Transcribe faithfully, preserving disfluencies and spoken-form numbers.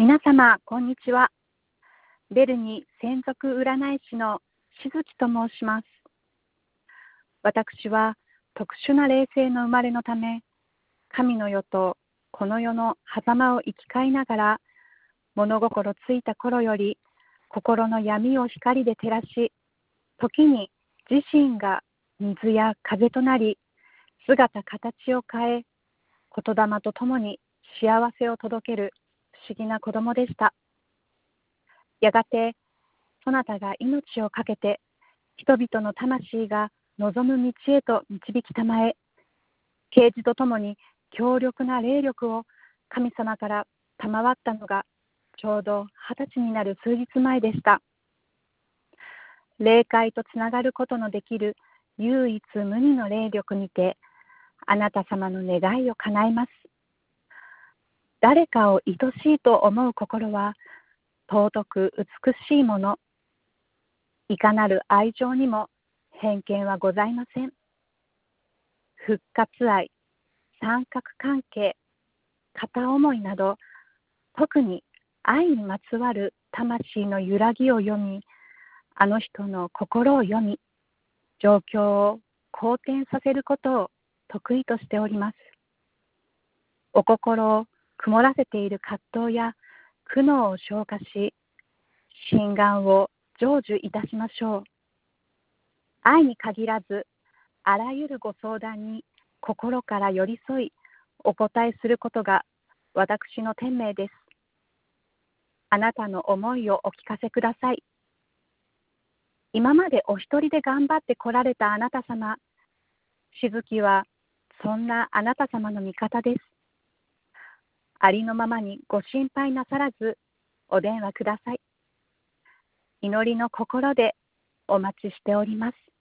皆様、こんにちは。ベルニ専属占い師のしずきと申します。私は特殊な霊性の生まれのため、神の世とこの世の狭間を生き交いながら、物心ついた頃より心の闇を光で照らし、時に自身が水や風となり、姿形を変え、言霊とともに幸せを届ける不思議な子供でした。やがて、そなたが命を懸けて、人々の魂が望む道へと導きたまえ、啓示とともに強力な霊力を神様から賜ったのが、ちょうど二十歳になる数日前でした。霊界とつながることのできる唯一無二の霊力にて、あなた様の願いを叶えます。誰かを愛しいと思う心は、尊く美しいもの。いかなる愛情にも偏見はございません。復活愛、三角関係、片思いなど、特に愛にまつわる魂の揺らぎを読み、あの人の心を読み、状況を好転させることを得意としております。お心を曇らせている葛藤や苦悩を消化し、心願を成就いたしましょう。愛に限らず、あらゆるご相談に心から寄り添い、お答えすることが私の天命です。あなたの思いをお聞かせください。今までお一人で頑張ってこられたあなた様、しずきはそんなあなた様の味方です。ありのままにご心配なさらず、お電話ください。祈りの心でお待ちしております。